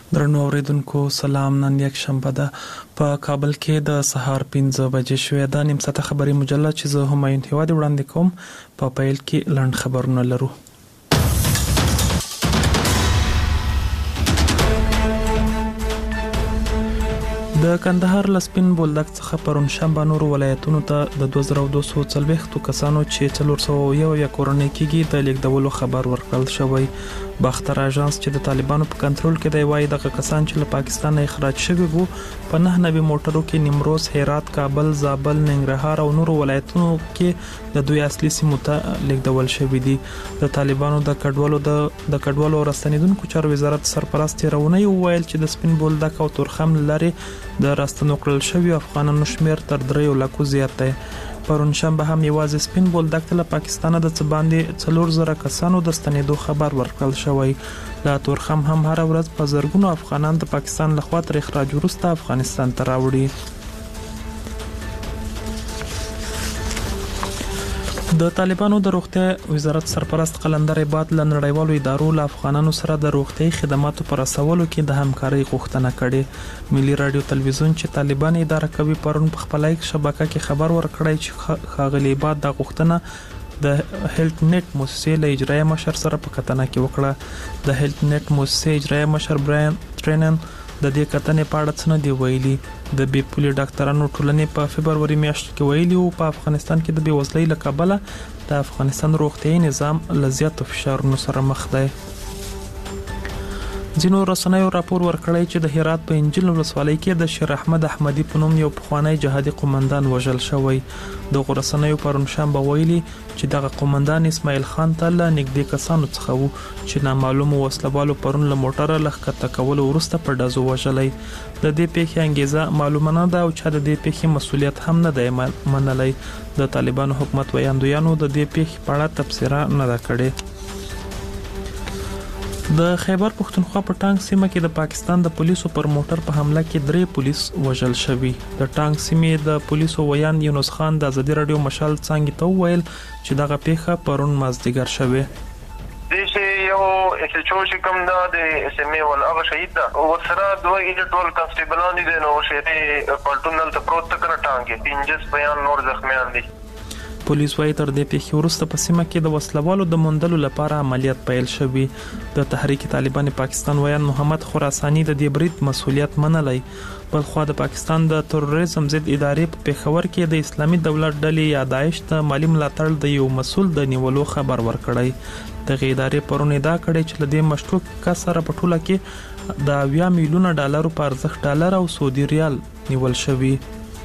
درنو اوریدونکو سلام. نن یک شنبه ده په کابل کې د سهار 5 بجې شوې ده. نیم ساعته خبري مجله چې زه همایون هیواد وړاندې کوم. په پیل کې لنډ خبرونه لرو. د کندهار لسپین بولدک څخه پرون شنبه نور ولایتونو ته د 2240 کسانو چې 401 کورنۍ کېږي د لیکدولو خبر ورکړل شوی. باختر اژانس چې د طالبانو په کنټرول کې دی وایي دغه کسان چې له پاکستان اخراج شوي وو په 9 موټرو کې نیمروز، هرات، کابل، زابل، ننګرهار او نورو ولایتونو کې د دوی اصلي سیمو ته لیکدول شوي دي. د طالبانو د کډوالو راستنیدونکو چارو وزارت سرپرست رونی وویل چې د سپین بولدک او تورخم لاري د راستنو کړل شوی افغانانو شمیر تر 3 لک زیات دی. پرون شنبه هم یوازې سپین بولدک ته له پاکستان د څه باندې 4000 کسانو د ستنېدو خبر ورکړل شوی. لا تورخم هم هر ورځ په زرګونو افغانان د پاکستان لخوا تر اخراج وروسته افغانستان ته راوړي. د طالبانو د روغتیا وزارت سرپرست قلندر عباد له نړیوالو ادارو له افغانانو سره د روغتي خدماتو پر رسولو کې د همکارۍ غوښتنه کړې. ملي رادیو تلویزیون چې طالبان اداره کوي پرون په خپل شبکه کې خبر ورکړی چې ښاغلي عباد د غوښتنه د هیلت نیټ مؤسسې له اجرایي مشر سره په کتنه کې وکړه. د هیلت نیټ مؤسسې اجرایي مشر برایان ټرینن د دې کتنې په اړه څه نه دی ویلي. د بي پولي ډاکټرانو ټولنې په فبروري میاشت کې ویلي وو په افغانستان کې د بېوزلۍ له کبله د افغانستان روغتیايي نظام له زیاتو فشارونو سره مخ دی. ځینو رسنیو راپور ورکړی چې د هرات په انجیل ولسوالۍ کې د شیر احمد احمدي په نوم یو پخوانی جهادي قومندان وژل شوی. دغه رسنیو پرون شنبه ویلي چې دغه قومندان اسماعیل خان ته له نږدې کسانو څخه وو چې نامعلومو وسلوالو پرون له موټره لښکته کولو وروسته په ډزو وژلی. د دې پیښې انګیزه معلومه نه ده او چا د دې پیښې مسؤلیت هم نه دی منلی. د طالبانو حکومت ویاندویانو د دې پیښې په اړه تبصره نه ده کړې. د خیبر پښتونخوا په ټانک سیمه کې د پاکستان د پولیسو پر موټر په حمله کې 3 پولیس وژل شوي. د ټانک سیمې د پولیسو ویان یونس خان د ازادي رادیو مشال څنګه ته ویل چې دغه پیښه پرون مازدیګر شوه. دیشه یو اسچو چې کوم د اس ام ای ول هغه شهید ده او سره دوه ایډیټول کانسټیبلان دي نو شهري پالټونل ته پروت کړه ټانګ 15 بیان نور زخمیان دي. پولیس وايي تر دې پیښې وروسته په سیمه کې د وسلوالو د موندلو لپاره عملیات پیل شوی. د تحریک طالبان پاکستان ویان محمد خراسانی د دې برید مسؤلیت منلی. بلخوا د پاکستان د تروریزم ضد ادارې په پیښور کې د اسلامي دولت ډلې یا داعش ته مالی ملاتړ د یو مسول د نیولو خبر ورکړی. دغه ادارې پرون ادعا کړې چې لدې مشکوک کس سره په ټوله کې د 80 میلیونه ډالرو په ارزښت ډالر او سعودي ریال نیول شوی.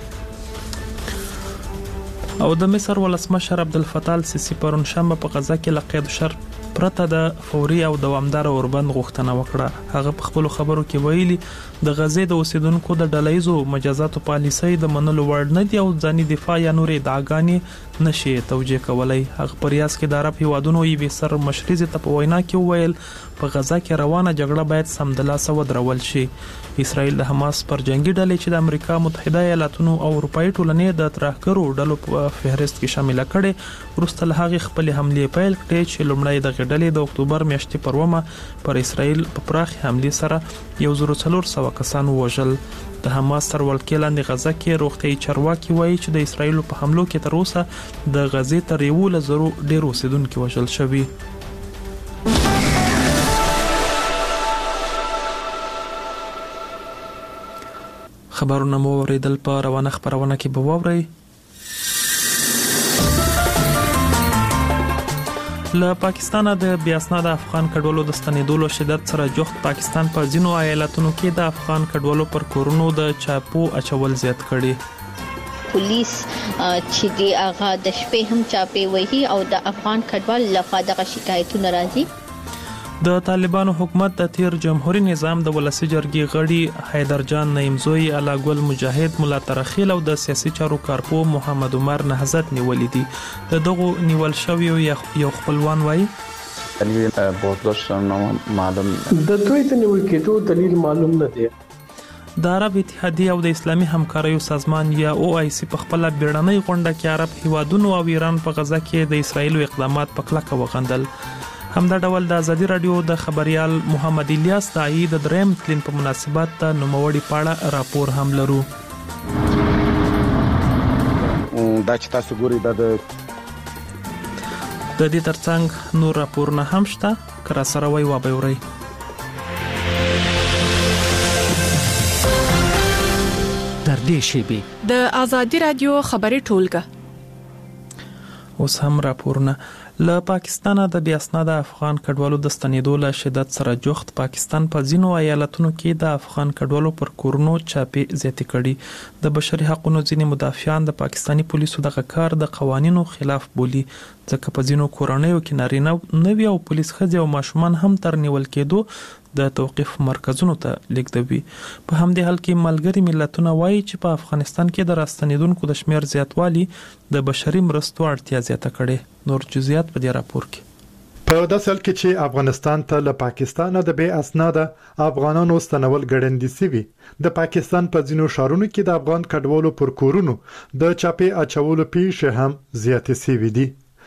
او د مصر ولسمشر عبدالفتاح السیسی پرون شنبه په غزا کې له قید شرط پرته د فوري او دوامدار اوربند غوښتنه وکړه. هغه په خپل خبرو کې ویلي د غزې د اوسیدونکو د ډلهیزو مجازاتو پالیسۍ د منلو وړ نه دي او ځاني دفاع یا نورې ادعاګانې نشي توجیه کولای. هغه په ریاض کې د عرب هیوادونو یوې سر مشرزې ته په وینا کې وویل په غزا کې روانه جګړه باید سمدلاسه ودرول شي. اسرائیل د حماس پر جنگي ډلې چې د امریکا متحده ایالاتونو او اروپאי ټولنې د ترهګرو ډلو په فهرست کې شامل کړي وروسته له هغه خپل حمله پیل کړې چې لومړی د ډلې د اکتوبر میاشتې پر ومه پر اسرائیل په پراخ حمله سره 1400 کسان وژل. د حماس تر ولکې لاندې غزا کې روغتي چارواکي وایي چې د اسرائیل په حملو کې تر اوسه د غزې تر 1,000 ډیر اوسیدونکو وژل شوي. خبرونه مو اوریدل په روانه خبرونه کې به واورئ. له پاکستان د بیاسناد افغان کډوالو د ستنېدلو شدت سره جوخت پاکستان په ځینو ایالتونو کې د افغان کډوالو پر کورونو د چاپو اچول زیات کړي. پولیس چې دی هغه د شپې هم چاپې وهي او د افغان کډوال لخوا دغه شکایتونه راځي. د طالبانو حکومت د تیر جمهوریت نظام د ولسی جرګې غړي حیدر جان نعیمزوی، علاګل مجاهد، مولا ترخیل او د سیاسي چارو کارپو محمد عمر نهضت نیولې دي. دغه نیول شوی یو خپلوان وایي دلیل بازداشت معلوم د دوی د نیول کېدو دلیل معلوم نه دی. د عرب اتحادیه او د اسلامي همکاریو سازمان یا OIC په خپل بیړنۍ غونډه کې عرب هیوادونو او ایران په غزا کې د اسرایل اقدامات په کلکه وغندل. همدا ډول د ازادي رادیو د خبريال محمد الیاس د عید دریم تلین په مناسبت د نوموړي پاړه راپور هم لرو. دا چې تاسو ګورئ د دې ترڅنګ نور راپورونه هم شته کرا سره وای و به وري. در دې شیبه د ازادي رادیو خبري ټولګه اوس هم راپورونه له پاکستان د بیا اسناد افغان کډوالو د ستنېدو له شدت سره جوخت پاکستان په ځینو ایالتونو کې د افغان کډوالو پر کورونو چاپی زیاتې کړي. د بشري حقوقو ځینې مدافعان د پاکستانی پولیسو د کار د قوانینو خلاف بولي ځکه په ځینو کورونو کې نارینه نوي او پولیس خځې او ماشومان هم تر نیول کېدو د توقيف مرکزونو ته لیږدوي. په همدې حال کې ملګری ملتونه وایي چې په افغانستان کې د راستنیدونکو د شمیر زیاتوالی د بشري مرستو اړتیا زیاته کړي. نور جزئیات په دې راپور کې. په داسې حال کې چې افغانستان ته له پاکستان د بې اسناده افغانانو ستنول ګړندې سوي، د پاکستان په ځینو ښارونو کې د افغان کډوالو پر کورونو د چاپی اچولو پیښې هم زیاتې سوي دي.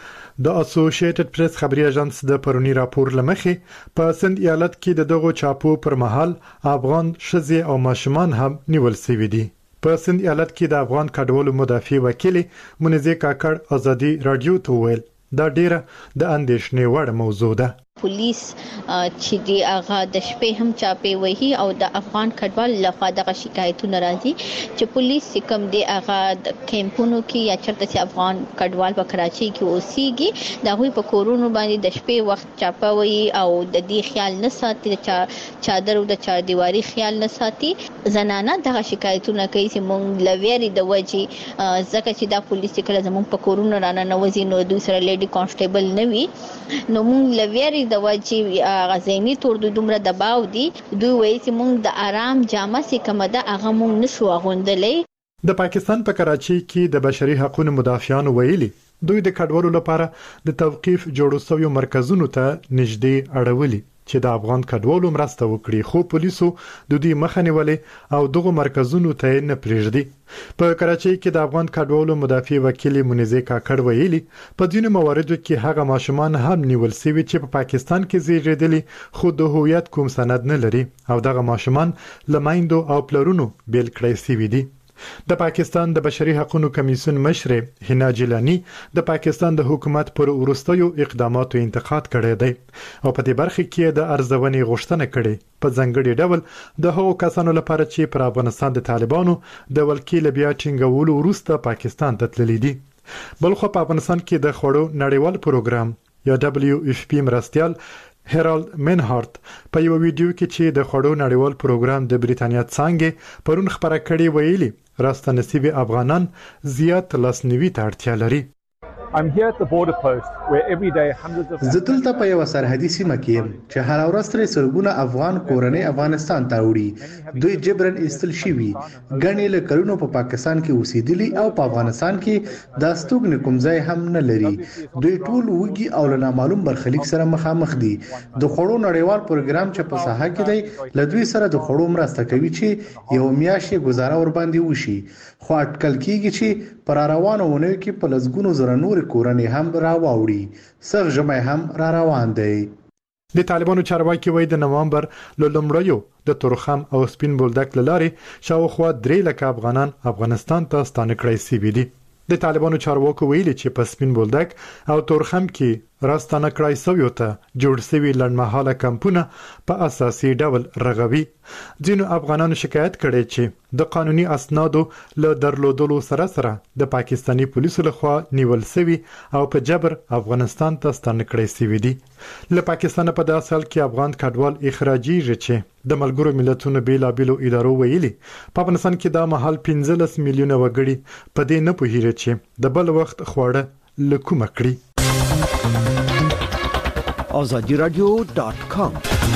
د اسوسییټډ پریس خبري اژانس د پرونی راپور لمخې په سند ایالت کې د دغو چاپو پر مهال افغان ښځې او ماشومان هم نیول شوي دي. په سند ایالت کې د افغان کډوالو مدافع وکیل منیزه کاکړ ازادي رادیو ته ویل دا ډیره د اندېښنې وړ موضوع ده. پولیس چې دی هغه د شپې هم چاپی وهي او د افغان کډوال لخوا د شکایتونه راځي چې پولیس کوم دی هغه د کیمپونو کې یا چرته چې افغان کډوال په کراچي کې اوسېږي دا غوي په کورونو باندې د شپې وخت چاپوي او د دې خیال نه ساتي چادر او د چاردیواري خیال نه ساتي. زنانه د شکایتونه کوي چې مونږ لویری د وجې ځکه چې دا پولیس کله زموږ په کورونو رانه نوځي نو دوسر لیډي کانسټیبل نه وي نو مونږ لویری د وجې غزيني تور دومره دباو دي دوی وایي چې مونږ د آرام جامه سي کومه ده هغه مونږ نشو غوندلې. د پاکستان په کراچي کې د بشري حقوقو مدافعان ویلي دوی د کډوالو لپاره د توقيف جوړو شویو مرکزونو ته نږدې اړولي چې د افغان کډوالو مرسته وکړي خو پولیسو د دوی مخه نیولې او دغه مرکزونو ته نه پریږدي. په کراچي کې د افغان کډوالو مدافع وکیل منیزه کاکړ ویلي په ځینو مواردو کې هغه ماشومان هم نیول شوي چې په پاکستان کې زیږیدلي خو د هویت کوم سند نه لري او دغه ماشومان لمایندو او پلرونو بیل کړی شوي دي. د پاکستان د بشري حقوقو کمیسیون مشر حنا جیلانی د پاکستان د حکومت پر وروستیو اقداماتو انتقاد کړی دی او په دې برخه کې د ارزونې غوښتنه کړې په ځنګړي ډول د هغو کسانو لپاره چې پر افغانستان د طالبانو د ولکیل بیا ټینګولو وروسته پاکستان ته تللي دي. بلخو په افغانستان کې د خوړو نړیوال پروګرام یا WFP مرستيال هرالد منهارت په یو ویډیو کې چې د خوړو نړیوال پروګرام د بریتانیا څنګه پرون خبره کړې ویلي راستنسيبي افغانان زیات لاسنیوي ته اړتیا لري. زه دلته په یو سرحدي سیمه کې یم چې هر ورځ ترې سلګونه افغان کورنۍ افغانستان ته وړي. دوی جبرن استل شوي غني له کلونو په پاکستان کې اوسېدلي او په افغانستان کې د استوګن کوم ځای هم نه لري. دوی ټول وګي او له نامعلوم برخلیک سره مخامخ دي. د خوړو نړیوال پروګرام چې په ساحه کې دی لدوی سره د خوړو مرسته کوي چې یو میاشتې گزاره ور باندې وشي خو اټکل کیږي چې پر روانو ونه کې په لزګونو زره نور کورنۍ هم راوړي. سر جمع هم را روان دی. د طالبانو چارواکي وایي د نوامبر لومړیو د تورخم او سپین بولدک لاري شاوخوا 3 لک افغانان افغانستان ته ستانه کړی سي دي. د طالبانو چارواکو ویلي چې په سپین بولدک او تورخم کې راستانه کړای سویو ته جوړ شوی لړمحاله کمپونه په اساسي ډول رغوي. ځینو افغانانو شکایت کړي چې د قانوني اسنادو له درلودلو سره سره د پاکستانی پولیسو لخوا نیول شوی او په جبر افغانستان ته ستانه کړی شوی دي. له پاکستان په داسې حال کې افغان کډوال اخراجي چې د ملګرو ملتونو بیلابیلو ادارو ویلي په افغانستان کې د مهال 15 میلیونه وګړي په دې نه پوهیږي چې د بل وخت خواړه لکومه کړی. azadiradio.com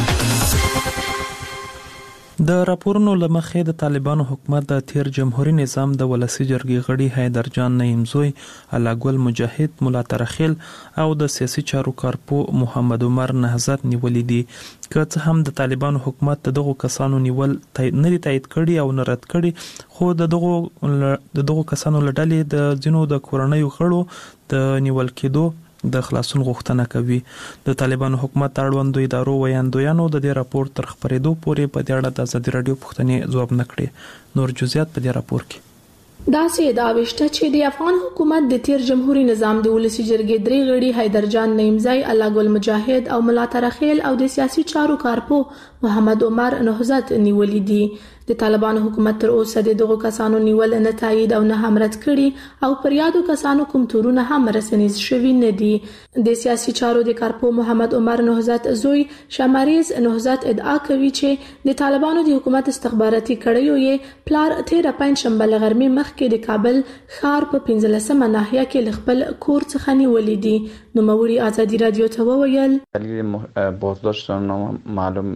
د راپورونو لمخې د طالبانو حکومت د تیر جمهوریت نظام د ولسی جرګې غړي حیدر جان نعیمزوی، علاګل مجاهد، مولا ترخیل او د سیاسي چارو کارپو محمد عمر نهضت نیولې دي. که څه هم د طالبانو حکومت دغه کسانو نیول نه دي تایید کړي او نه رد کړي خو دغه کسانو لړلې د جنو د کورنۍ غړو د نیول کېدو د خلاصون غوښتنه کوي. د طالبانو حکومت اړوند ادارو ویاندویانو د دې راپور تر خبرېدو پورې په دې اړه د ازادي رادیو پوښتنې ځواب نه کړې. نور جزئیات په دې راپور کې. داسې ادعا شته چې د افغان حکومت د تیر جمهوریت نظام د ولسی جرګې درې غړي حیدر جان نعیمزی، الله ګل مجاهد او ملا ترخیل او د سیاسي چارو کارپو محمد عمر نهضت نیولې دي. د طالبانو حکومت تر اوسه دغه کسانو نیول نه تایید او نه هم رد کړي او پر یادو کسانو کوم تورونه هم رسنیز شوي نه دي. د سیاسي چارو د کارپو محمد عمر نهضت زوی شماریز نهضت ادعا کوي چې د طالبانو د حکومت استخباراتي کړیو یې پلار 13 پنځشنبه لغرمې مخکې د کابل ښار په 15مه ناحیه کې خپل کور څخه نیولې دي. نو موري ازادي رادیو ته وویل دلیل بازداشت معلوم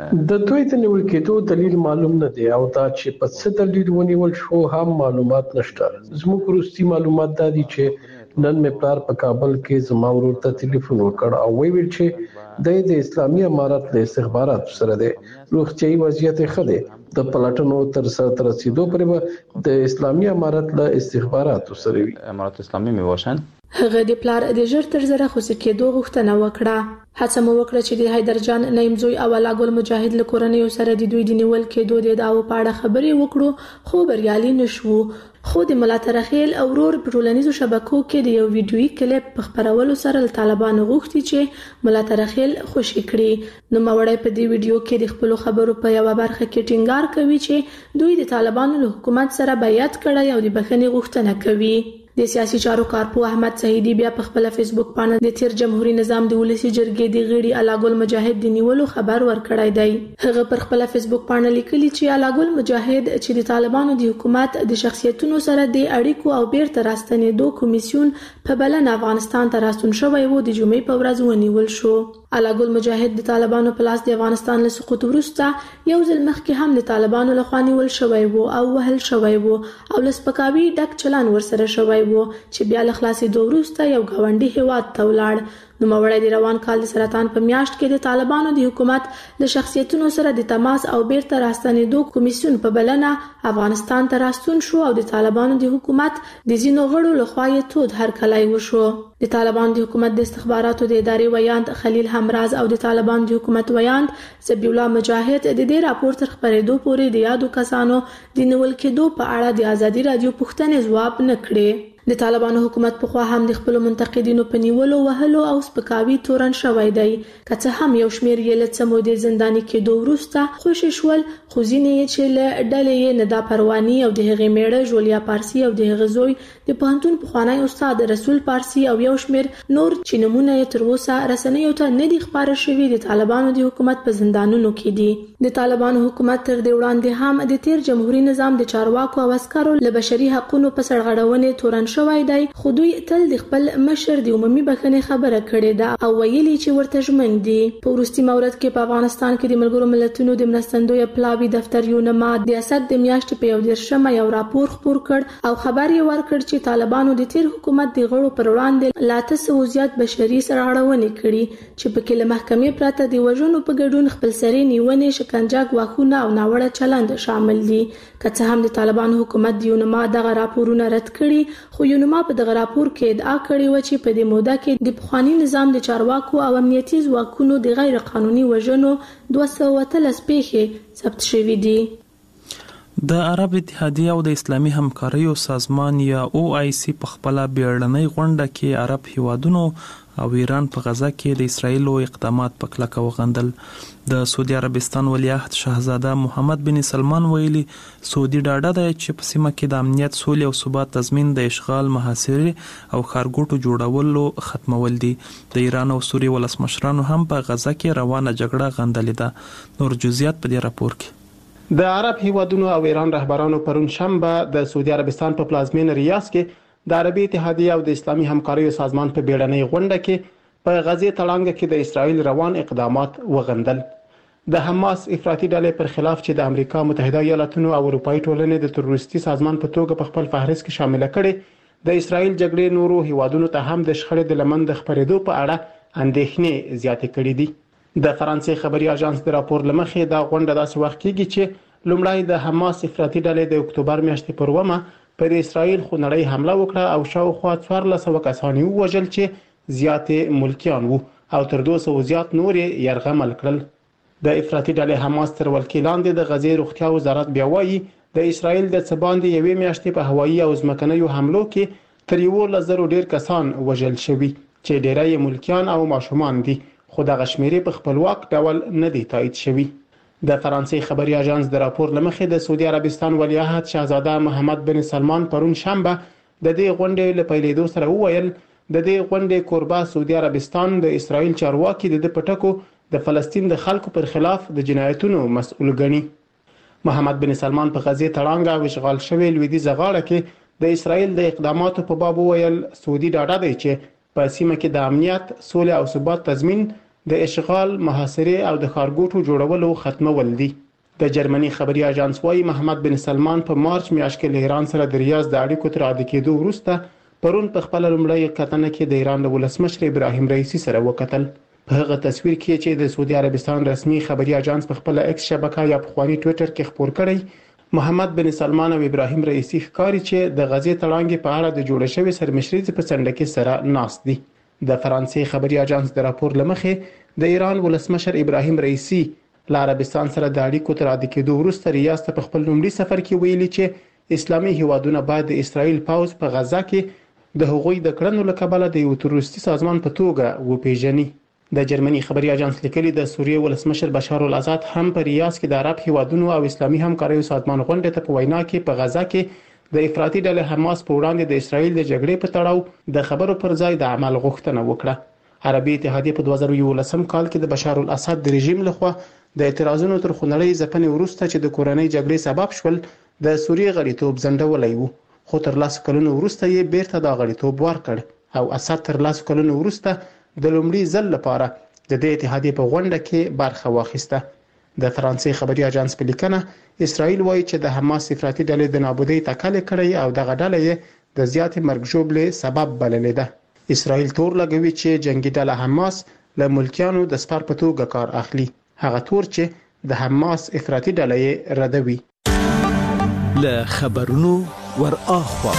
د دوی د نیول کېدو دلیل معلوم نه دی او دا چې په څه دلیل ونیول شو هم معلومات نشته. زموږ وروستي معلومات دا دي چې نن مې پلار په کابل کې زما ورور ته ټلیفون وکړ او ویل چې د اسلامي امارت له استخباراتو سره دی. روغتیايي وضعیت ښه دی. د پلاتونو تر رسیدو پورې د اسلامي امارت له استخباراتو سره وي. امارت اسلامی می باشند. هغه د پلار د ژر تر زره خوشی کېدو غوښتنه وکړه. هڅه مو وکړه چې د حیدر جان نعیمزی او الله ګل مجاهد له کورنۍ سره د دوی د نیول کېدو د دعوو په اړه خبرې وکړو خو بریالي نشو. خو د ملا ترخیل او ورور په ټولنیزو شبکو کې د یو ویډیويي کلیپ په خبرولو سره طالبانو غوښتي چې ملا ترخیل خوشی کړي. نو موړی په دې ویډیو کې د خپل خبرو په یو برخه کې ټینګار کوي چې دوی د طالبانو له حکومت سره بیعت کړی او د بخښنې غوښتنه کوي. د سیاسي چارو کارپو احمد سعیدی بیا په خپل فیسبوک باندې د تیر جمهوریت نظام د ولسی جرګې د غړي الله ګل مجاهد د نیولو خبر ورکړی دی. هغه پر خپل فیسبوک باندې لیکلی چې الله ګل مجاهد چې د طالبانو د حکومت د شخصیتونو سره د اړیکو او بیرته راستنېدو کمیسیون په بلنه افغانستان ته راستون شوی و د جمعې په ورځ ونیول شو. الله ګل مجاهد د طالبانو په لاس د افغانستان له سقوط وروسته یو ځل مخکې هم د طالبانو لخوا نیول شوی و او وهل شوی و او لسپکاوي ډک چلن ورسره شوی و چې بیا له خلاصېدو وروسته یو ګاونډي هیواد ته ولاړ. نو موړی د روان کال د سرطان په میاشت کې د طالبانو د حکومت له شخصیتونو سره د تماس او بیرته راستنېدو کمیسیون په بلنه افغانستان ته راستون شو او د طالبانو د حکومت د ځینو غړو لخوا یې تود هرکلی وشو. د طالبانو د حکومت د استخباراتو د ادارې ویاند خلیل همراز او د طالبانو د حکومت ویاند ذبیح الله مجاهد د دې راپور تر خبرېدو پورې د یادو کسانو د نیول کېدو په اړه د ازادي رادیو پوښتنې ځواب نه کړې. د طالبانو حکومت په خوا هم د خپل منتقدینو په نیولو وهلو او سپکاوي تورن شوی دی. که څه هم یو شمیر یې له څه مودې زنداني کېدو وروسته خوشي شول خو ځینې یې چې له ډلې یې ندا پرواني او د هغې میړه ژولیا پارسي او د هغه زوی د پوهنتون پخوانی استاد رسول پارسي او یو شمیر نور چې نمونه یې تر اوسه رسنیو ته نه دي خپاره شوي د طالبانو د حکومت په زندانونو کې دي. د طالبانو حکومت تر دې وړاندې هم د تیر جمهوریت نظام د چارواکو او عسکرو له بشري حقوقو په سرغړونې تورن شوی دی خو دوی تل د خپل مشر د عمومي بخښنې خبره کړې ده او ویلي چې ورته ژمن دي. په وروستي مورد کې په افغانستان کې د ملګرو ملتونو د مرستندوی پلاوي دفتر یونما د اسد د میاشتې په 11 یو راپور خپور کړ او خبر یې ورکړ چې طالبانو د تیر حکومت د غړو پر وړاندې لا 900 زیات بشري سرغړونې کړي چې په کې له محکمې پرته د وژنو په ګډون خپلسري نیونې شکنجه ګواښونه او ناوړه چلند شامل دي. که څه هم د طالبانو حکومت د یونما دغه راپورونه رد کړي خو یونما په دغه راپور کې ادعا کړې و چې په دې موده کې د پخوانی نظام د چارواکو او امنیتي ځواکونو د غیر قانوني وژنو 213 پیښې ثبت شوې دي. د عرب اتحادیه او د اسلامي همکاریو سازمان یا OIC په خپل بیړنۍ غونډه کې عرب هیوادونو او ایران په غزا کې د اسرایلو اقدامات په کلکه وغندل. د سعودي عربستان ولیعهد شاهزاده محمد بن سلمان ویلي سعودي ډاډه ده چې په سیمه کې د امنیت سولې او ثبات تضمین د اشغال محاصرې او ښارګوټو جوړولو ختمول دي. د ایران او سوریې ولسمشرانو هم په غزا کې روانه جګړه غندلې ده. نور جزئیات په دې راپور کې. د عرب هیوادونو او ایران رهبرانو پرون شنبه د سعودي عربستان په پلازمینه ریاض کې د عربي اتحادیه او د اسلامي همکاریو سازمان په بیړنۍ غونډه کې په غزې تړانګه کې د اسرایل روان اقدامات وغندل. د حماس افراطي ډلې پر خلاف چې د امریکا متحده ایالاتونو او اروپایي ټولنې د تروریستي سازمان په توګه په خپل فهرست کې شامل کړي د اسرایل جګړې نورو هیوادونو ته هم د شخړې د لمن د خپرېدو په اړه اندېښنې زیاتې کړې دي. د فرانسې خبري اژانس د راپور لمخې دا غونډه داسې وخت کېږي چې لومړی د حماس افراطي ډلې د اکتوبر میاشتې پر 1 پر اسرایل خونړۍ حمله وکړه او شاوخوا 1400 کسان ووژل چې زیاتې ملکیان وو او تر 200 زیات نور یې یرغمل کړل. د افراطي ډلې حماس تر ولکې لاندې د غزې روغتیا وزارت بیا وایي د اسرایل د څه باندې یوې میاشتې په هوایي او ځمکنیو حملو کې تر 11,000 ډیر کسان وژل شوي چې ډیری یې ملکیان او ماشومان دي، خو دغه شمیرې په خپلواک ډول نه دي تایید شوي. د فرانسې خبري اژانس د راپور لمخې د سعودي عربستان ولیعهد شاهزاده محمد بن سلمان پرون شنبه د دې غونډې له پیلېدو سره وویل د دې غونډې کوربه سعودي عربستان د اسرایل چارواکي د پټکو د فلسطین د خلکو پر خلاف د جنایتونو مسؤل ګڼي. محمد بن سلمان په غزې تړانګه او اشغال شوی لویدیځه غاړه کې د اسرایل د اقداماتو په باب وویل سعودي ډاډه دی چې په سیمه کې د امنیت، سولې او ثبات تضمین د اشغال، محاصرې او د ښارګوټو جوړولو ختمول دي. د جرمني خبري اژانس وايي محمد بن سلمان په مارچ میاشت کې له ایران سره د ریاض د اړیکو تر عادي کېدو وروسته پرون په خپل لومړی کتنه کې د ایران د ولسمشر ابراهیم رئیسی سره وکتل. په هغه تصویر کې چې د سعودي عربستان رسمي خبري اژانس په خپل ایکس شبکه یا پخوانی ټوئیټر کې خپور کړی، محمد بن سلمان او ابراهیم رئیسی ښکاري چې د غزې تړانګې په اړه د جوړ شوی سرمشري په څنډه کې سره ناست دي. د فرانسې خبري اژانس د راپور لمخې د ایران ولسمشر ابراهیم رئیسی له عربستان سره د اړیکو تر عادي کېدو وروسته ریاض ته په خپل لومړي سفر کې ویلي چې اسلامي هیوادونه باید د اسرایل پوځ په غزا کې د هغوی د کړنو له کبله د یو تروریستي سازمان په توګه وپیژني. د جرمني خبري اژانس لیکلي د سوریې ولسمشر بشار الاسد هم په ریاض کې د عرب هیوادونو او اسلامي همکاریو سازمان غونډې ته په وینا کې په غزا کې د افراطي ډلې حماس په وړاندې د اسرایل د جګړې په تړاو د خبرو پر ځای د عمل غوښتنه وکړه. عربي اتحادیه په 2011 کال کې د بشار الاسد د رژیم لخوا د اعتراضونو تر خونړۍ ځپنې وروسته چې د کورنۍ جګړې سبب شول د سوریې غړیتوب ځنډولی وو، خو تر 10 کلونو وروسته یې بیرته د غړیتوب ورکړ او اسد تر 10 کلونو وروسته د لومړي ځل لپاره د دې اتحادیې په غونډه کې برخه واخیسته. د فرانسې خبري اژانس په لیکنه اسرائیل وایي چې د حماس افراطي ډلې د نابودۍ تکل کړی او دغه ډله یې د زیاتې مرګ ژوبلې سبب بللې ده. اسرائیل تور لګوي چې جنگي ډله حماس له ملکیانو د سپر په توګه کار اخلي، هغه تور چې د حماس افراطي ډله یې ردوي. له خبرونو ورآخوا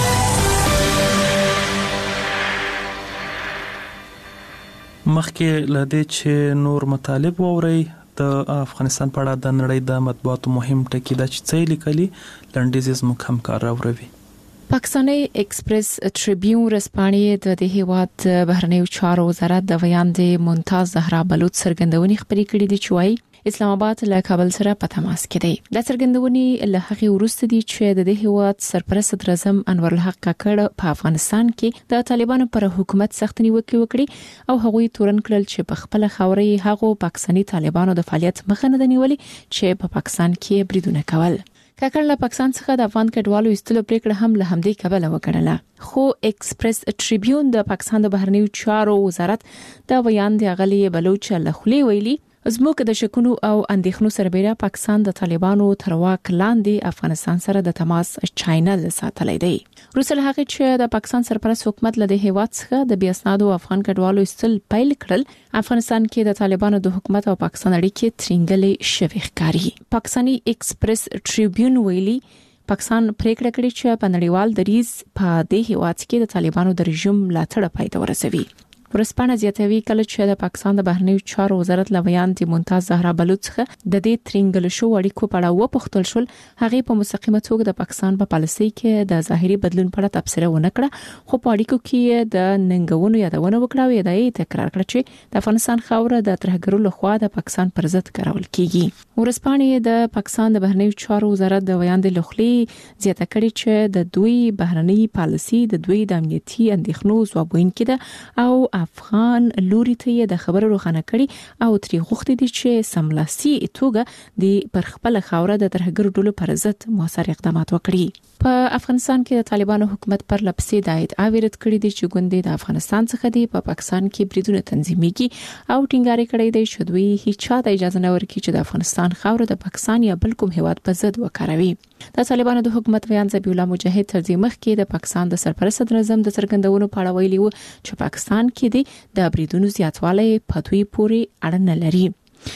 مخکې لدې چې نور مطالب ووري د افغانستان په اړه د نړۍ د مطبوعاتو مهم ټکی دا چې څه لیکلي لنډیز مو هم کار راوړي. پاکستاني ایکسپریس ټریبیون رسپانې د دې هیواد بهرنیو چارو وزارت د ویاندې ممتاز زهرا بلوچ څرګندونې خبرې کړې دي چې وايي اسلام آباد له کابل سره په تماس کې دی. د څرګندونې له هغه وروسته دي چې د دې هیواد سرپرست صدر اعظم انور الحق کاکړ په افغانستان کې د طالبانو پر حکومت سخت نیوکه وکړي او هغوی تورن کړل چې په خپل خاورې هغه پاکستاني طالبانو د فعالیت مخه نه نیولې چې په پاکستان کې بریدونه کول. کاکړ له پاکستان څخه د افغان کډوالو ایستلو پریکړه هم له همدې کبله وکړله، خو ایکسپریس ټریبیون د پاکستان د بهرنیو چارو وزارت د ویاندې غلي بلوچ له خولي ویلي زموږ د شکونو او اندېښنو سربېره پاکستان د طالبانو تر واک لاندې افغانستان سره د تماس چینل ساتلی دی. روسل هغه چې د پاکستان سرپرست حکومت له هیواد څخه د بیاسنادو افغان کډوالو استل پیل کړل، افغانستان کې د طالبانو د حکومت او پاکستان اړیکې ترنګلې شوي ښکاري. پاکستاني ایکسپریس ټریبیون ویلي پاکستان پریکړه کړې چې په نړیوال دریځ په دې هیواد کې د طالبانو د رژیم ملاتړ پای ته ورسوي. ورسپانه زیاتوي کله چې د پاکستان د بهرنیو چارو وزارت لویان دي ممتاز زهرا بلوچ څخه د دې ترنګل شو اړیکو په اړه وپوښتل شول، هغه په مستقیمه توګه د پاکستان په پالیسي کې د ظاهري بدلون په اړه تبصره ونه کړه، خو په اړیکو کې د ننګونو یادونه وکړه او یې تکرار کړ چې د افغانستان خاوره د ترهګرو لخوا د پاکستان پر ضد کارول کیږي. ورسپانه د پاکستان د بهرنیو چارو وزارت د ویان د لخلي زیاته کړي چې د دوی بهرنی پالیسي د دوی د امنیتي اندېښنو ځوابوونکې ده او افغان لوري ته د خبرو روښانه کړي او تری غوښتي دي چې سملاسي توګه د پر خپل خاوره د ترهګرو ډلو پر ضد موثر اقدامات وکړي. په افغانستان کې د طالبانو حکومت پر لپسې د ادعا ویرت کړي دي چې ګوندې د افغانستان څخه دی په پاکستان کې بریدونه تنظیمېږي او ټینګار کړي دي چې دوی هیڅ چا ته اجازه نه ورکړي چې د افغانستان خاوره د پاکستان یا بل کوم هیواد په ضد وکاروي. د طالبانو د حکومت ویان ذبیح الله مجاهد تر دې مخکې د پاکستان د سرپرست صدر اعظم د څرګندونو په اړه ویلي و چې پاکستان کې دی د بریدونو زیاتوالی په دوی پورې اړه نه لري.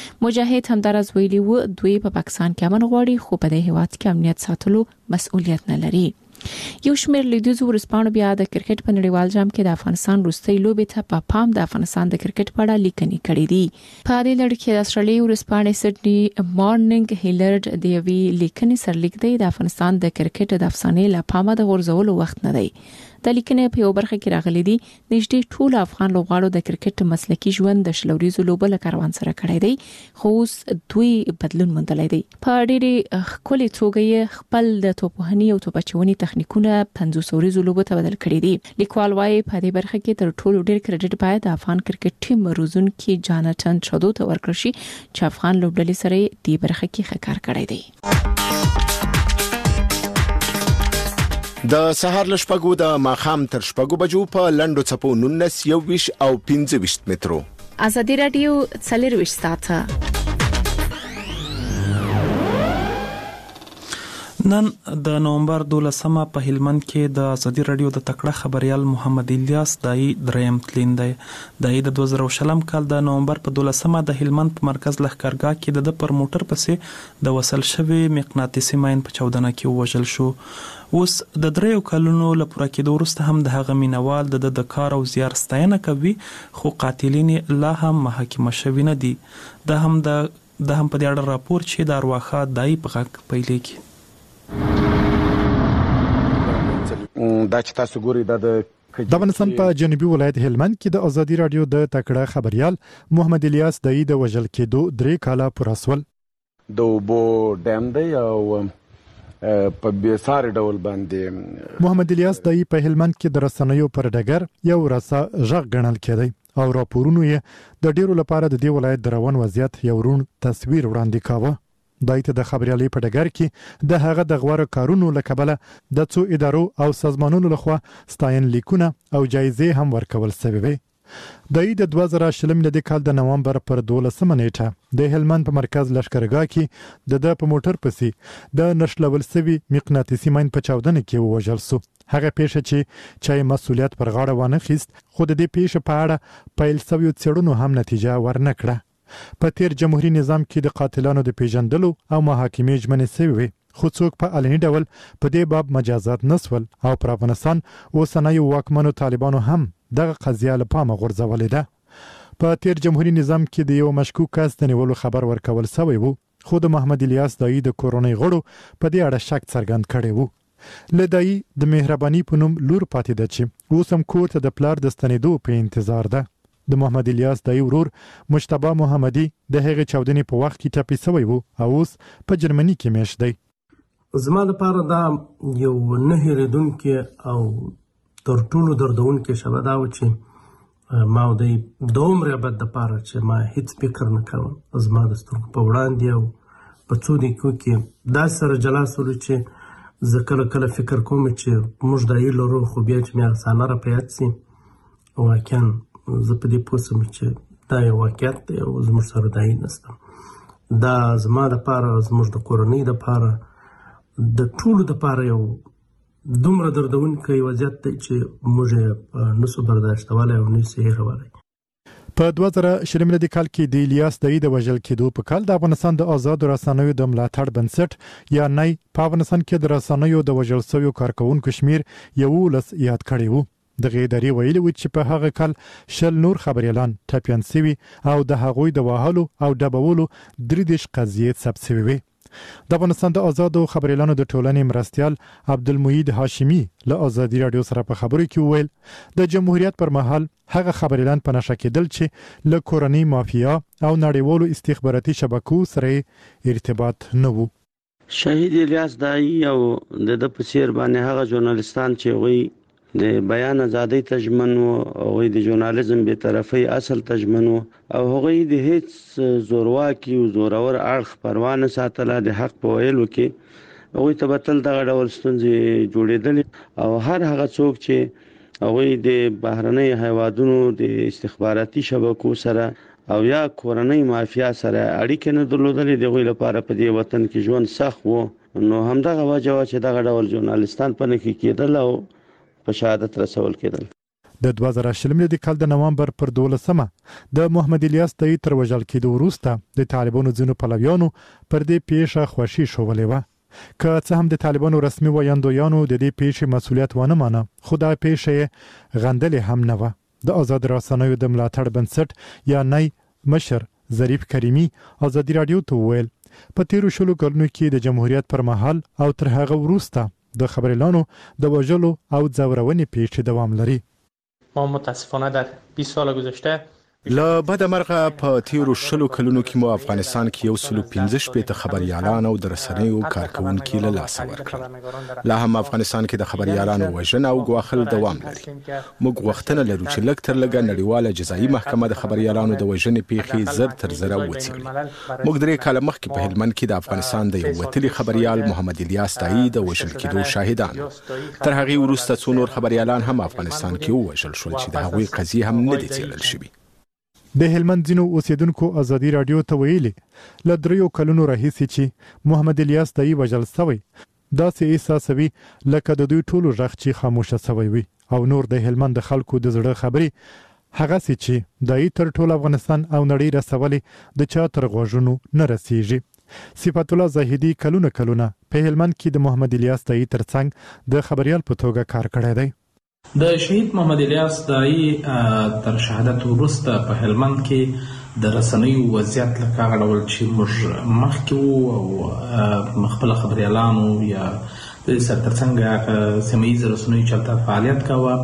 مجاهد همدارز ویلي و دوی په پاکستان کې امن غواړي خو په دې هیواد کې امنیت ساتلو مسؤلیت نه لري. یو شمېر لیدونکو ورسپانو بیا د کرکټ په نړیوال جام کې د افغانستان وروستۍ لوبې ته په پام د افغانستان د کرکټ په اړه لیکنې کړې دي. په دې لړ کې د استرالیا ورسپانې سډني مارننګ هیلرډ د یوې لیکنې سرلیک دی د افغانستان د کرکټ د افسانې له پامه د غورځولو وخت نه دی. د لیکنې په یو برخه کې راغلي دي نږدې ټول افغان لوبغاړو د کرکټ مسلکي ژوند د شلوريزو لوبو له کاروان سره کړی دی خو اوس دوی بدلون موندلی دی. په ډېرې ښکلې توګه یې خپل د توپوهنې او توپچونې تخنیکونه 500 وريزو لوبو ته بدل کړي دي. لیکوال وايي په دې برخه کې تر ټولو ډېر کریډټ باید د افغان کرکټ ټیم روزونکي جاناتن چودو ته ورکړل شي چې افغان لوبډلې سره دې برخه کې ښه کار کړی دی. د سهار لشپګو د ماخام تر شپګو بجو په لندو چپو 19 21 او 25 مترو. ازادي رادیو 24 ساعته. نن د نومبر 12 په هلمند کې د ازادي رادیو د تکړه خبريال محمد الیاس دای دریم تلین دی. دای د 2020 کال د نومبر په 12 د هلمند په مرکز لښکرګاه کې د پر موټر پسې د وصل شوی مقناطیسي ماین په چودنه کې وژل شو. اوس د 3 کلونو لپاره کې د ورسته هم د هغه مینوال د کار او زیار ستاینه کوي خو قاتلین لا هم محاکمه شوی نه دي. د هم په دې اړه راپور چې د ارواخا دای په غږ پیلې کې دا چې تاسو ګورئ د افغانستان په جنوبي ولایت هلمند کې د ازادي رادیو د تکړه خبريال محمد الیاس دای د وژل کېدو 3 کاله پراسول د وبو ډیم دی او په بیسار ډول باندې محمد الیاس دای په هلمند کې د رسنیو پر ډګر یو رسا ژغ غنل کېدی او راپورونو یې د ډیرو لپاره د دې ولایت د روان وضعیت یو رون تصویر وړاندې کاوه. دای ته د خبريالۍ په ډګر کې د هغه د غوړه کارونو لکبله د څو ادارو او سازمانونو لخوا ستاین لیکونه او جایزې هم ورکول شوې وي. دای د 2020 کال د نومبر پر 12 نیټه د هلمند په مرکز لښکرګاه کې د په موټر پسې د نشلول سوي مقناطیسي ماین په چاودنه کې وژل شو. هغه پیښه چې مسؤلیت پر غاړه وانه خیست خو د دې پیښې په اړه پیل شوی څېړنو هم نتیجه ورنکړه. په تیر جمهوریت نظام کې د قاتلانو د پیژندلو او محاکمې ژمنې شوی خو څوک په علني ډول په دې باب مجازات نسول او پر افغانستان اوسنۍ واکمنو طالبانو هم دغه قضیه له پامه غورځولې ده. په تیر جمهوریت نظام کې د یو مشکوک کس د نیولو خبر ورکول شوی وو خو د محمد الیاس دای د کورونی غړو په دې اړه شک څرګند کړی وو. لدای د مهرباني په نوم لور پاتې ده چې اوس هم کور ته د پلار د ستنېدو په انتظار ده. د محمد الیاس دای ورور مجتبی محمدي د هغې چاودنې په وخت کې ټپي شوی وو او اوس په جرمني کې میشت دی. زما لپاره دا یو نه هېرېدونکی او تر ټولو دردونکی شبه دا و چې ما د دومره ابد دپاره چې ما هیڅ فکر نه کوم زما د سترګو په وړاندې او په څو دقیقو کې داسې سره جلا شولو چې زه کله فکر کوم چې موږ دایې لرو خو بیا چې مې افسانه را په یاد شي واقعا زه په دې پوه شم چې دا یو واقعیت دی او زموږ سره دایې نشته. دا زما دپاره زموږ د کورنۍ دپاره د ټولو دپاره یو دومره دردونکی وضعیت دی چې موږ یې نسو برداشتولی او نسو هېرولی. په 2020 کال کې د الیاس دای د وژل کېدو په کال د افغانستان د آزاد رسنیو د ملاتړ بنسټ یا نای په افغانستان کې د رسنیو د وژل شویو کارکونکو شمیر 11 یاد کړی وو. د غیداری ویلي و چې په هغه کال شل نور خبريالان ټاپیان سوي او د هغوی د وهلو او ډبولو 3 قضیې ثبت شوي وي. د افغانستان د آزادو خبريالانو د ټولنې مرستيال عبدالمجید هاشمی له ازادي رادیو سره په خبرو کې وویل د جمهوریت پر مهال هغه خبريالان په نشه کېدل چې له کورنۍ مافیا او نړیوالو استخباراتي شبکو سره ارتباط نه وو. شهید الیاس دای او د پسیر باندې هغه ژورنالیستان چې وی د بیان ازادۍ تضمین او د ژورنالیزم به طرفي اصل تضمین او هغه د هیڅ زورواکي او زورور اړخ پروا نه ساتله د حق په ویلو کې هغه ته بتل دغه ډول ستونزې جوړېدل او هر هغه څوک چې هغه د بهرنۍ هیوادونو د استخباراتي شبکو سره او یا کورنۍ مافیا سره اړیکې نه درلودلې دغه لپاره په دې وطن کې ژوند سخت وو. نو همدغه وجه چې دغه ډول ژورنالیستان په نکې کېدل او په شهادت رسول کېدل. د 2020 کال د نومبر پر 12 د محمد الیاس دای تر وژل کېدو وروسته د طالبانو ځینو پلویانو پر دې پیښه خوشي شولې و. که څه هم د طالبانو رسمي ویاندویانو د دې پیښې مسولیت ونه مانه، خو دا پیښه غندلې هم نه و. د آزاد رسنیو د ملاتړ بنسټ یا نای مشر ظریف کریمی آزادي رادیو ته وویل په تیرو 20 کلونو کې د جمهوریت پر مهال او تر هغه وروسته د خبريالانو د وژلو او ځورونې پیښې دوام لري. ما متاسفانه در 20 سال گذشته له بده مرغه په تیرو 20 کلونو کې مو افغانستان کې 115 خبريالان او د رسنیو کارکونکو له لاس ورکړل. لا هم افغانستان کې د خبريالانو وژنه او غواخل دوام لري. موږ وختونه لرو چې لږ تر لږه نړیواله جزایي محکمه د خبريالانو د وژنې پیښې زر تر زره وڅېړي. موږ 3 کال مخکې په هلمند کې د افغانستان د یو وتلي خبريال محمد الیاس دایی د وژل کېدو شاهدان. تر هغه وروسته څو نور خبريالان هم افغانستان کې وژل شول چې د هغوی قضیه هم نه دي څېړل شوې. د هلمند ځینو اوسیدونکو آزادي رادیو ته ویلي له 3 کلونو راهیسې چې محمد الیاس دایی وژل شوی داسې احساسوي لکه د دوی ټولو غږ چې خاموشه شوی وي او نور د هلمند د خلکو د زړه خبرې هغه سي چې دایی تر ټول افغانستان او نړۍ رسولې د چا تر غوږونو نه رسیږي. صفات الله زاهدی کلونه په هلمند کې د محمد الیاس دایی ترڅنګ د خبريال په توګه کار کړی دی. د شهید محمد الیاس دایی تر شهادت وروسته په هلمند کې د رسنیو وضعیت لکه هغه ډول چې موږ مخکې وو او خپل خبريالانو یا د سرترڅنګ سیمه ییز رسنیو چلته فعالیت کاوه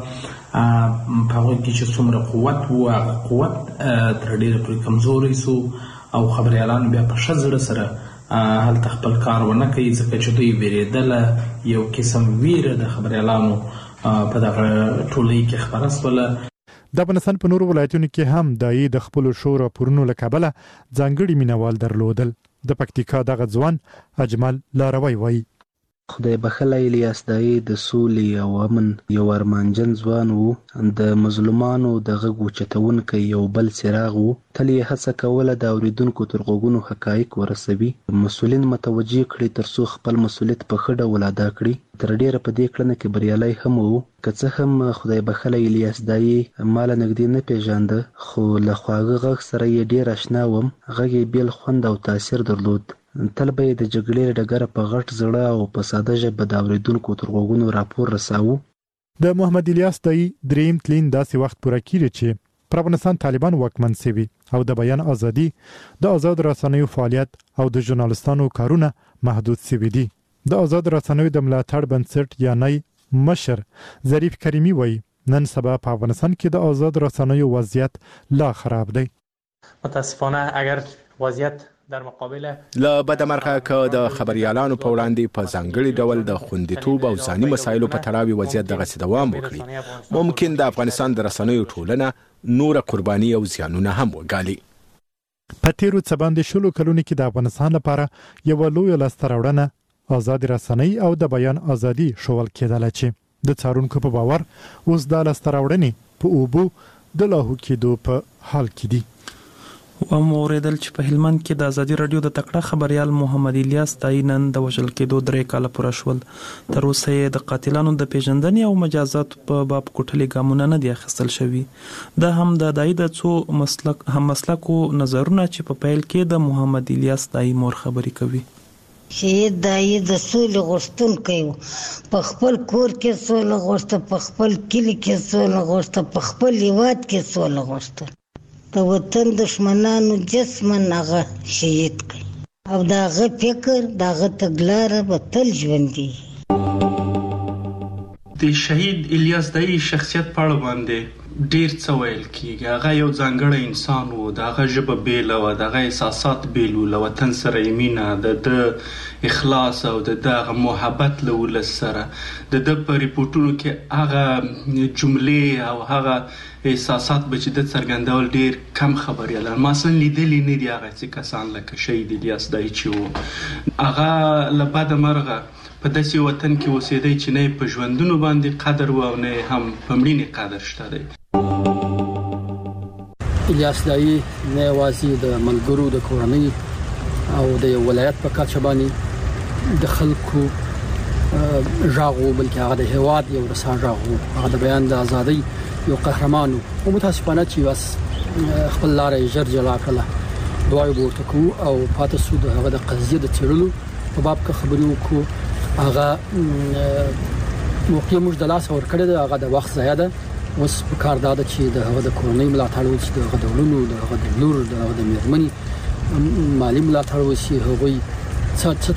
په هغه کې چې څومره قوت وو هغه قوت تر ډیره پورې کمزوري سو او خبريالان بیا په شزړه سره هلته خپل کار ونه کوي ځکه چې دوی ویریدله یو قسم ویره د خبريالانو په دغه ټولۍ کې خبره سوله. د افغانستان په نورو ولایتونو کې هم دایی د خپل شو راپورونو له کبله ځانګړي مینوال درلودل. د پکتیکا دغه ځوان اجمل لاروی وایي خدای بخله الیاس دایی د سولې او امن یو ارمانجن ځوان وو، د مظلومانو د غږ اوچتونکی یو بل څراغ وو. تل یې هڅه کوله د اوریدونکو تر غوږونو حقایق ورسوي، مسؤلین متوجه کړي ترڅو خپل مسؤلیت په ښه ډول ادا کړي. تر ډیره په دې کړنه کې بریالی هم وو. که څه هم خدای بخله الیاس دایی مال نږدې نه پیژانده، خو له خواږه غږ سره یې ډیر آشنا وم. غږ یې بیل خوند او تاثیر درلود. تل به د جګړې ډګر په غټ زړه او په ساده ژبه د اوریدونکو تر غوږونو راپور رساوه. د محمد الیاس دایی دریم تلین داسې وخت پوره کیږي چې پر افغانستان طالبان واکمن شوي او د بیان ازادي، د آزاد رسنیو فعالیت او د ژورنالستانو کارونه محدود شوي دي. د آزاد رسنیو د ملاتړ بنسټ یا نای مشر ظریف کریمی وایي نن سبا په افغانستان کې د آزاد رسنیو وضعیت لا خراب دی. متاسفانه اگر وضعیت در مقابل له بده مرغه که د خبريالانو په وړاندې په ځانګړي ډول د خوندیتوب او ځاني مسایلو په تړاو وضعیت دغه دوام وکړي، ممکن د افغانستان د رسنیو ټولنه نور قرباني او زیانونه هم وګالي. په تیرو څه باندې 20 کلونو کې د افغانستان لپاره یو لوی لاسته راوړنه آزاد رسنۍ او د بیان ازادي شول کېدل چې د څارونکو په باور اوس د لاسته راوړنې په اوبو د لاهو کېدو په حال کې دي. و موریدل چې په هلمند کې د ازادي رادیو د تکړه خبريال محمد الیاس دایی نن د وژل کېدو 3 کال پوره شول. تر اوسه یې د قاتلانو د پیژندنې او مجازات په باب کوټلې ګامونه نه دي اخیستل شوي. دا هم د دایی د څو مسلکو نظرونه چې په پیل کې د محمد الیاس دایی مور خبري کوي. شهید دایی د سولې غوښتونکی و، په خپل کور کې سوله غوښته، په خپل کلی کې سوله غوښته، په خپل هیواد کې سوله غوښته. د وطن دشمنانو جسمن هغه شهید کړي او د هغه فکر د هغه تګلاره به تل ژوندي. د شهید الیاس دایی شخصیت په اړه باندې ډیر څه ویل کیږي. هغه یو ځانګړی انسان و، د هغه ژبه بیله وه، د هغه احساسات بیل وو، له وطن سره یې مینه، د اخلاص او د هغه محبت له ولس سره. د په ریپورټونو کې هغه جملې او هغه احساسات به چې د څرګندول ډیر کم خبريالان ما اصلا لیدلی نه دي. هغه څه کسان لکه شهید الیاس دایی چې وو، هغه له بده مرغه په داسې وطن کې اوسېدی چې نه په ژوندونو باندې قدر و او نه هم په مړینې قدر شته دی. الیاس دایی نه یوازې د ملګرو د کورنۍ او د یو ولایت په کچه باندې د خلکو ژغ و، بلکې هغه د هیواد یو رسا ژغ و. هغه د بیان د ازادۍ یو قهرمان و. متاسفانه چې بس خپل لارې ژر جلا کړله. دعا یې ورته کوو او پاتې سو د هغه د قضیې د څېړلو په باب کې خبرې وکړو هغه موقع موږ د لاس ور کړی دی هغه د وخت ضایع ده اوس په کار دا ده چې د هغه د کورنۍ ملاتړ وشي د هغه د ولونو د هغه د لور د هغه د میرمنې مالی ملاتړ وشي هغوی څه